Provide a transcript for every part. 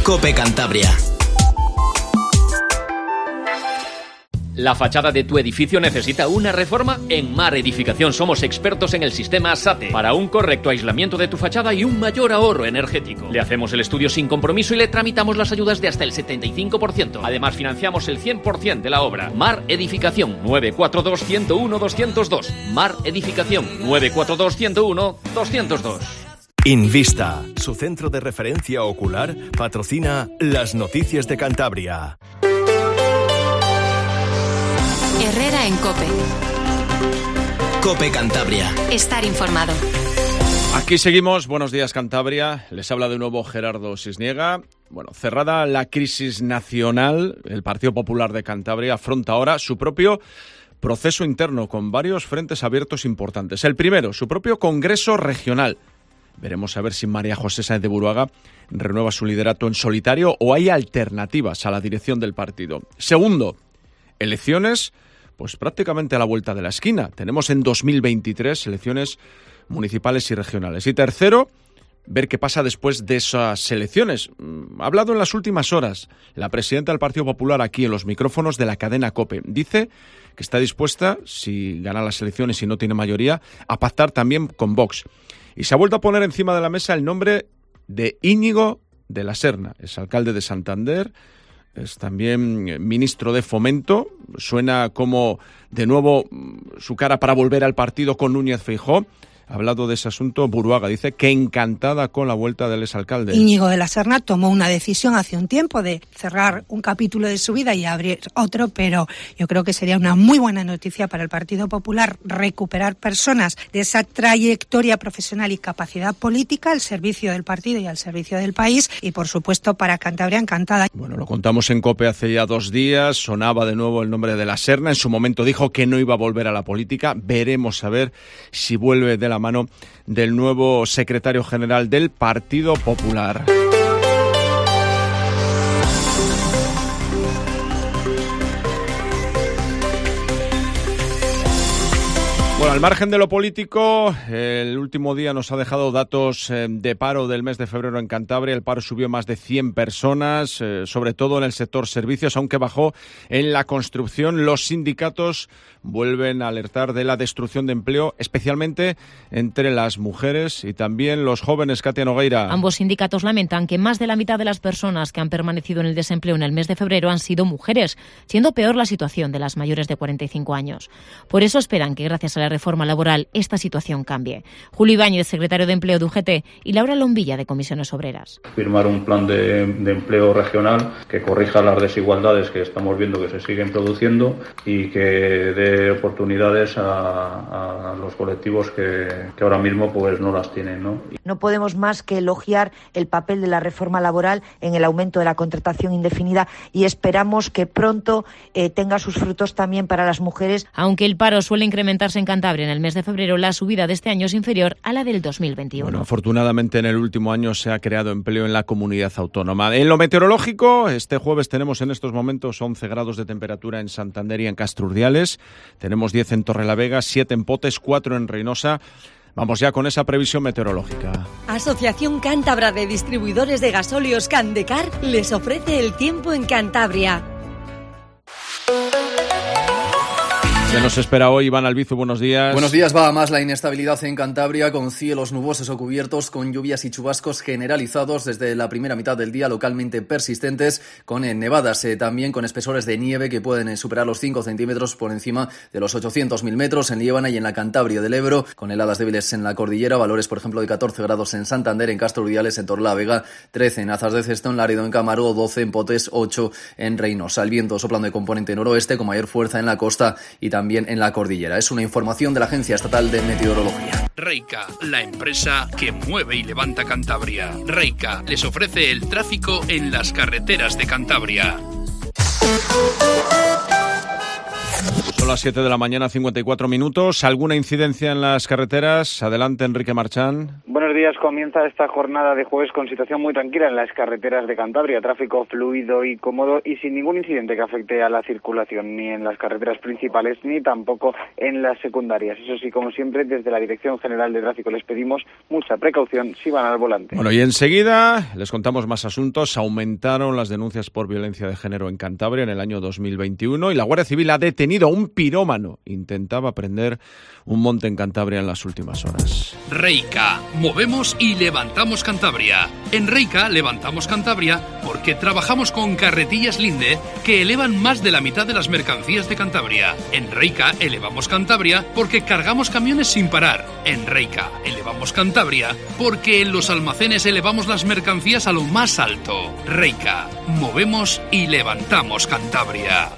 COPE Cantabria. ¿La fachada de tu edificio necesita una reforma? En Mar Edificación somos expertos en el sistema SATE para un correcto aislamiento de tu fachada y un mayor ahorro energético. Le hacemos el estudio sin compromiso y le tramitamos las ayudas de hasta el 75%. Además, financiamos el 100% de la obra. Mar Edificación, 942-101-202. Mar Edificación, 942-101-202. Invista, su centro de referencia ocular, patrocina las noticias de Cantabria. Herrera en COPE. COPE Cantabria. Estar informado. Aquí seguimos. Buenos días, Cantabria. Les habla de nuevo Gerardo Cisniega. Bueno, cerrada la crisis nacional, el Partido Popular de Cantabria afronta ahora su propio proceso interno con varios frentes abiertos importantes. El primero, su propio Congreso Regional. Veremos a ver si María José Sáenz de Buruaga renueva su liderato en solitario o hay alternativas a la dirección del partido. Segundo, elecciones, pues prácticamente a la vuelta de la esquina. Tenemos en 2023 elecciones municipales y regionales. Y tercero, ver qué pasa después de esas elecciones. Ha hablado en las últimas horas la presidenta del Partido Popular aquí en los micrófonos de la cadena COPE. Dice que está dispuesta, si gana las elecciones y no tiene mayoría, a pactar también con Vox. Y se ha vuelto a poner encima de la mesa el nombre de Íñigo de la Serna, es alcalde de Santander, es también ministro de Fomento. Suena como, de nuevo, su cara para volver al partido con Núñez Feijóo. Ha hablado de ese asunto Buruaga. Dice que encantada con la vuelta del exalcalde. Íñigo de la Serna tomó una decisión hace un tiempo de cerrar un capítulo de su vida y abrir otro, pero yo creo que sería una muy buena noticia para el Partido Popular recuperar personas de esa trayectoria profesional y capacidad política al servicio del partido y al servicio del país, y por supuesto para Cantabria encantada. Bueno, lo contamos en COPE hace ya 2 días, sonaba de nuevo el nombre de la Serna. En su momento dijo que no iba a volver a la política. Veremos a ver si vuelve de la mano del nuevo secretario general del Partido Popular. Bueno, al margen de lo político, el último día nos ha dejado datos de paro del mes de febrero en Cantabria. El paro subió más de 100 personas, sobre todo en el sector servicios, aunque bajó en la construcción. Los sindicatos vuelven a alertar de la destrucción de empleo, especialmente entre las mujeres y también los jóvenes. Katia Nogueira. Ambos sindicatos lamentan que más de la mitad de las personas que han permanecido en el desempleo en el mes de febrero han sido mujeres, siendo peor la situación de las mayores de 45 años. Por eso esperan que gracias a la reforma laboral esta situación cambie. Julio Ibáñez, secretario de Empleo de UGT, y Laura Lombilla, de Comisiones Obreras. Firmar un plan de empleo regional que corrija las desigualdades que estamos viendo que se siguen produciendo y que dé oportunidades a los colectivos que ahora mismo pues no las tienen, ¿no? No podemos más que elogiar el papel de la reforma laboral en el aumento de la contratación indefinida y esperamos que pronto tenga sus frutos también para las mujeres. Aunque el paro suele incrementarse en Cantabria en el mes de febrero, la subida de este año es inferior a la del 2021. Bueno, afortunadamente en el último año se ha creado empleo en la comunidad autónoma. En lo meteorológico, este jueves tenemos en estos momentos 11 grados de temperatura en Santander y en Castrurdiales. Tenemos 10 en Torrelavega, 7 en Potes, 4 en Reynosa. Vamos ya con esa previsión meteorológica. Asociación Cántabra de Distribuidores de Gasóleos Candecar les ofrece el tiempo en Cantabria. ¿Qué nos espera hoy, Iván Albizu? Buenos días. Buenos días. Va a más la inestabilidad en Cantabria, con cielos nubosos o cubiertos, con lluvias y chubascos generalizados desde la primera mitad del día, localmente persistentes, con nevadas, también con espesores de nieve que pueden superar los 5 centímetros por encima de los 800.000 metros en Líbana y en la Cantabria del Ebro, con heladas débiles en la cordillera, valores, por ejemplo, de 14 grados en Santander, en Castrurdiales, en Torrelavega, 13 en Azas de Cesto, en Laredo, en Camargo, 12 en Potes, 8 en Reynosa. El viento soplando de componente noroeste con mayor fuerza en la costa y también en la cordillera. Es una información de la Agencia Estatal de Meteorología. Reica, la empresa que mueve y levanta Cantabria. Reica les ofrece el tráfico en las carreteras de Cantabria. Son Son las 7 de la mañana, 54 minutos. ¿Alguna incidencia en las carreteras? Adelante, Enrique Marchán. Buenos días. Comienza esta jornada de jueves con situación muy tranquila en las carreteras de Cantabria. Tráfico fluido y cómodo y sin ningún incidente que afecte a la circulación, ni en las carreteras principales ni tampoco en las secundarias. Eso sí, como siempre, desde la Dirección General de Tráfico les pedimos mucha precaución si van al volante. Bueno, y enseguida les contamos más asuntos. Aumentaron las denuncias por violencia de género en Cantabria en el año 2021 y la Guardia Civil ha detenido a un pirómano. Intentaba prender un monte en Cantabria en las últimas horas. Reika, movemos y levantamos Cantabria. En Reika levantamos Cantabria porque trabajamos con carretillas Linde que elevan más de la mitad de las mercancías de Cantabria. En Reika elevamos Cantabria porque cargamos camiones sin parar. En Reika elevamos Cantabria porque en los almacenes elevamos las mercancías a lo más alto. Reika, movemos y levantamos Cantabria.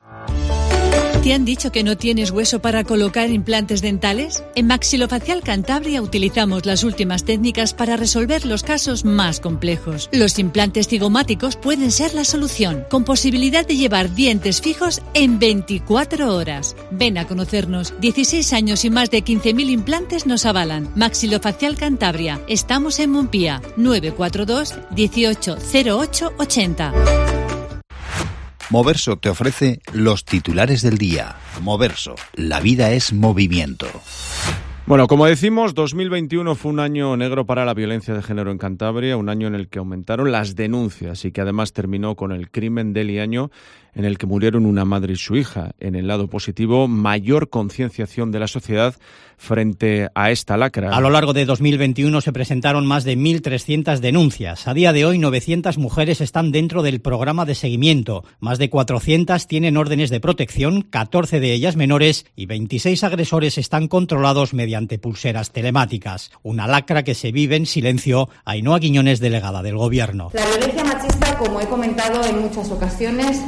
¿Te han dicho que no tienes hueso para colocar implantes dentales? En Maxilofacial Cantabria utilizamos las últimas técnicas para resolver los casos más complejos. Los implantes cigomáticos pueden ser la solución, con posibilidad de llevar dientes fijos en 24 horas. Ven a conocernos. 16 años y más de 15.000 implantes nos avalan. Maxilofacial Cantabria. Estamos en Montpía. 942 18 08 80. Moverso te ofrece los titulares del día. Moverso, la vida es movimiento. Bueno, como decimos, 2021 fue un año negro para la violencia de género en Cantabria, un año en el que aumentaron las denuncias y que además terminó con el crimen del año en el que murieron una madre y su hija. En el lado positivo, mayor concienciación de la sociedad frente a esta lacra. A lo largo de 2021 se presentaron más de 1.300 denuncias. A día de hoy, 900 mujeres están dentro del programa de seguimiento. Más de 400 tienen órdenes de protección, 14 de ellas menores, y 26 agresores están controlados mediante pulseras telemáticas. Una lacra que se vive en silencio. Ainhoa Quiñones, delegada del Gobierno. La violencia machista, como he comentado en muchas ocasiones,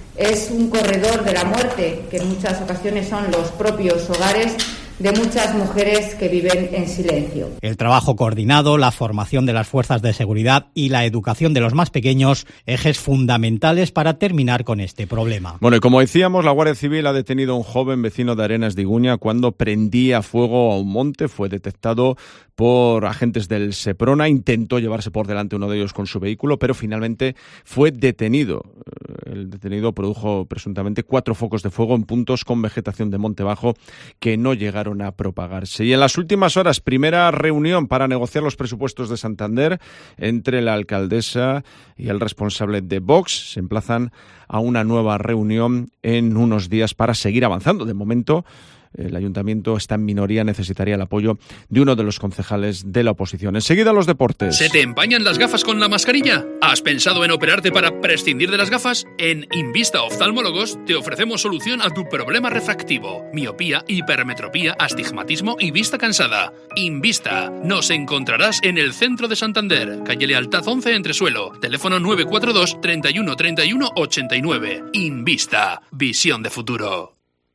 es un corredor de la muerte, que en muchas ocasiones son los propios hogares de muchas mujeres que viven en silencio. El trabajo coordinado, la formación de las fuerzas de seguridad y la educación de los más pequeños, ejes fundamentales para terminar con este problema. Bueno, y como decíamos, la Guardia Civil ha detenido a un joven vecino de Arenas de Iguña cuando prendía fuego a un monte. Fue detectado por agentes del Seprona, intentó llevarse por delante uno de ellos con su vehículo, pero finalmente fue detenido. El detenido produjo presuntamente 4 focos de fuego en puntos con vegetación de monte bajo que no llegaron a propagarse. Y en las últimas horas, primera reunión para negociar los presupuestos de Santander entre la alcaldesa y el responsable de Vox. Se emplazan a una nueva reunión en unos días para seguir avanzando. De momento, el ayuntamiento está en minoría, necesitaría el apoyo de uno de los concejales de la oposición. Enseguida los deportes. ¿Se te empañan las gafas con la mascarilla? ¿Has pensado en operarte para prescindir de las gafas? En Invista Oftalmólogos te ofrecemos solución a tu problema refractivo: miopía, hipermetropía, astigmatismo y vista cansada. Invista. Nos encontrarás en el centro de Santander, calle Lealtad 11, Entresuelo. Teléfono 942 31 31 89. Invista. Visión de futuro.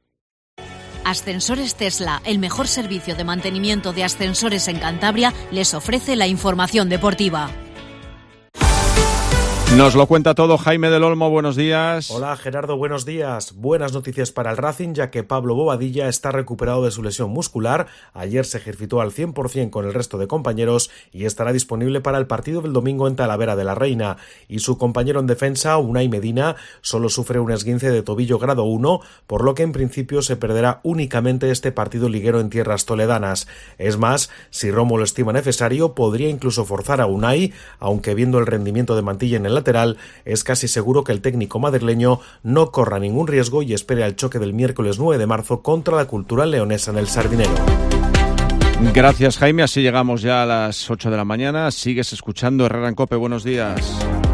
Ascensores Tesla, el mejor servicio de mantenimiento de ascensores en Cantabria, les ofrece la información deportiva. Nos lo cuenta todo Jaime del Olmo, buenos días. Hola Gerardo, buenos días. Buenas noticias para el Racing, ya que Pablo Bobadilla está recuperado de su lesión muscular. Ayer se ejercitó al 100% con el resto de compañeros y estará disponible para el partido del domingo en Talavera de la Reina. Y su compañero en defensa, Unai Medina, solo sufre un esguince de tobillo grado 1, por lo que en principio se perderá únicamente este partido liguero en tierras toledanas. Es más, si Romo lo estima necesario, podría incluso forzar a Unai, aunque viendo el rendimiento de Mantilla en el lateral, es casi seguro que el técnico madrileño no corra ningún riesgo y espere al choque del miércoles 9 de marzo contra la Cultural Leonesa en el Sardinero. Gracias, Jaime. Así llegamos ya a las 8 de la mañana. Sigues escuchando Herrera en COPE. Buenos días.